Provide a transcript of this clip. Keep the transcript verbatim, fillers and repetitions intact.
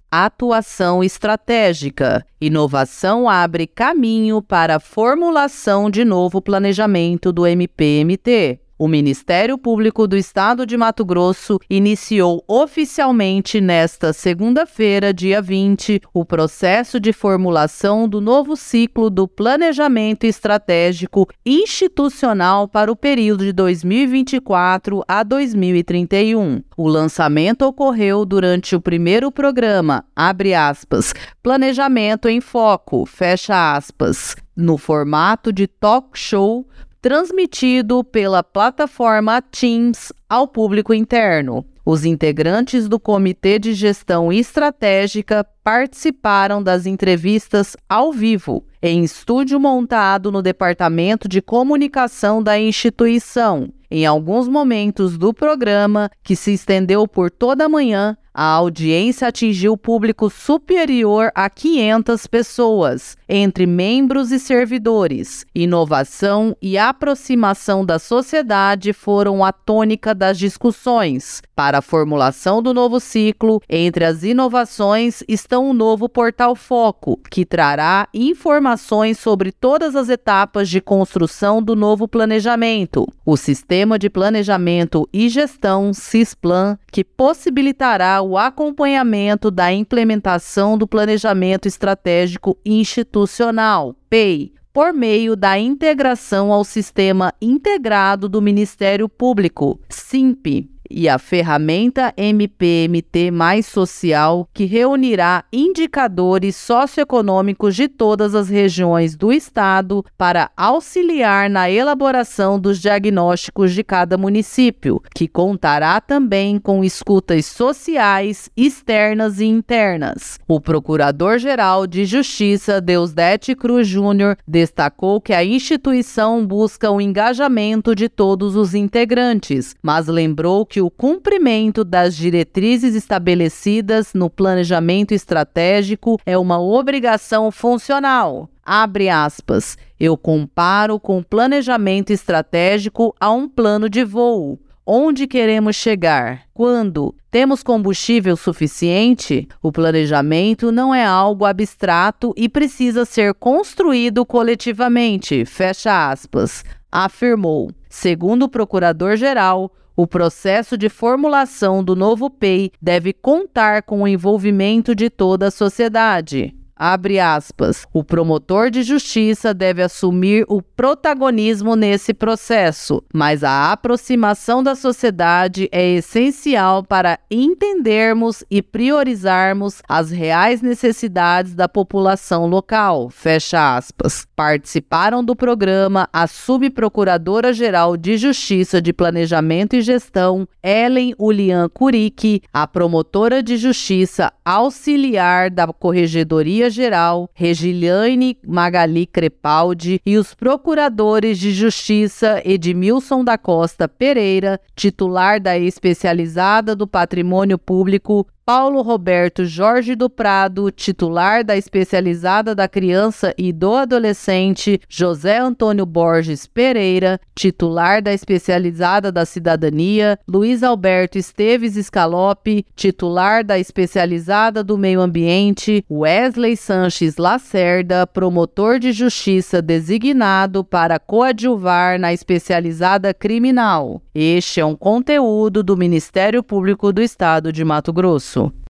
atuação estratégica. Inovação abre caminho para a formulação de novo planejamento do M P M T. O Ministério Público do Estado de Mato Grosso iniciou oficialmente nesta segunda-feira, dia vinte, o processo de formulação do novo ciclo do Planejamento Estratégico Institucional para o período de dois mil e vinte e quatro a dois mil e trinta e um. O lançamento ocorreu durante o primeiro programa, abre aspas, Planejamento em Foco, fecha aspas, no formato de talk show, transmitido pela plataforma Teams ao público interno. Os integrantes do Comitê de Gestão Estratégica participaram das entrevistas ao vivo, em estúdio montado no Departamento de Comunicação da instituição. Em alguns momentos do programa, que se estendeu por toda a manhã, a audiência atingiu público superior a quinhentas pessoas, entre membros e servidores. Inovação e aproximação da sociedade foram a tônica das discussões. Para a formulação do novo ciclo, entre as inovações estão o novo Portal Foco, que trará informações sobre todas as etapas de construção do novo planejamento. O Sistema de Planejamento e Gestão, SISPLAN, que possibilitará o acompanhamento da implementação do Planejamento Estratégico Institucional, P E I, por meio da integração ao Sistema Integrado do Ministério Público, SIMP, e a ferramenta M P M T mais social, que reunirá indicadores socioeconômicos de todas as regiões do Estado para auxiliar na elaboração dos diagnósticos de cada município, que contará também com escutas sociais externas e internas. O Procurador-Geral de Justiça, Deusdete Cruz Júnior, destacou que a instituição busca o engajamento de todos os integrantes, mas lembrou que o cumprimento das diretrizes estabelecidas no planejamento estratégico é uma obrigação funcional. Abre aspas, eu comparo com o planejamento estratégico a um plano de voo. Onde queremos chegar? Quando? Temos combustível suficiente? O planejamento não é algo abstrato e precisa ser construído coletivamente, fecha aspas, afirmou. Segundo o Procurador-Geral, o processo de formulação do novo P E I deve contar com o envolvimento de toda a sociedade. Abre aspas, o promotor de justiça deve assumir o protagonismo nesse processo, mas a aproximação da sociedade é essencial para entendermos e priorizarmos as reais necessidades da população local, fecha aspas. Participaram do programa a Subprocuradora-Geral de Justiça de Planejamento e Gestão, Ellen Ulian Curique, a promotora de justiça auxiliar da Corregedoria Geral, Regiliane Magali Crepaldi, e os procuradores de justiça Edmilson da Costa Pereira, titular da Especializada do Patrimônio Público, Paulo Roberto Jorge do Prado, titular da Especializada da Criança e do Adolescente, José Antônio Borges Pereira, titular da Especializada da Cidadania, Luiz Alberto Esteves Scalope, titular da Especializada do Meio Ambiente, Wesley Sanches Lacerda, promotor de justiça designado para coadjuvar na Especializada Criminal. Este é um conteúdo do Ministério Público do Estado de Mato Grosso.